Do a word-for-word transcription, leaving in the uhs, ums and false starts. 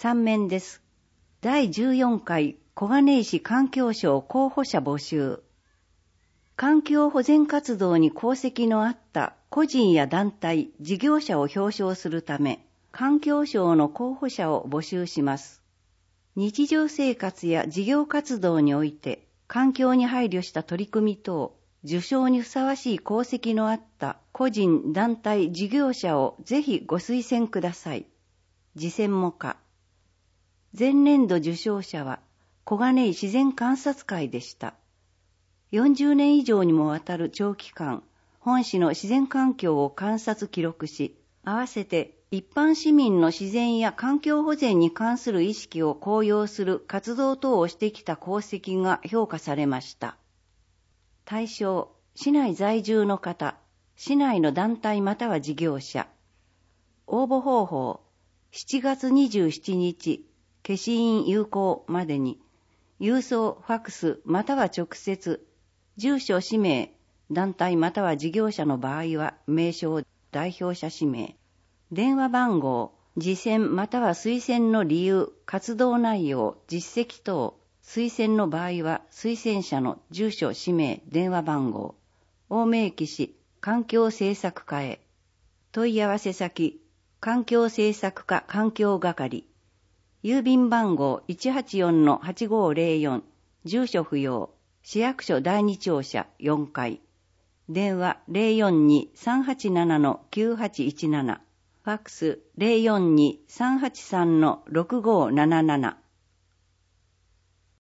さん面です。だいじゅうよんかい小金井市環境省候補者募集。環境保全活動に功績のあった個人や団体、事業者を表彰するため、環境省の候補者を募集します。日常生活や事業活動において、環境に配慮した取り組み等、受賞にふさわしい功績のあった個人、団体、事業者をぜひご推薦ください。次選も可。前年度受賞者は小金井自然観察会でした。よんじゅうねん以上にもわたる長期間、本市の自然環境を観察記録し、合わせて一般市民の自然や環境保全に関する意識を高揚する活動等をしてきた功績が評価されました。対象、市内在住の方、市内の団体または事業者。応募方法、しちがつにじゅうしちにち、消印有効までに、郵送、ファックスまたは直接、住所氏名、団体または事業者の場合は名称、代表者氏名、電話番号、次選または推薦の理由、活動内容、実績等、推薦の場合は推薦者の住所、氏名、電話番号、青梅駅市環境政策課へ。問い合わせ先、環境政策課環境係。郵便番号 いちはちよんのはちごーぜろよん、住所不要、市役所だいに庁舎よんかい。電話 ゼロよんに さんはちななのきゅうはちいちなな。ファックス ゼロよんに さんはちさんのろくごーなななな。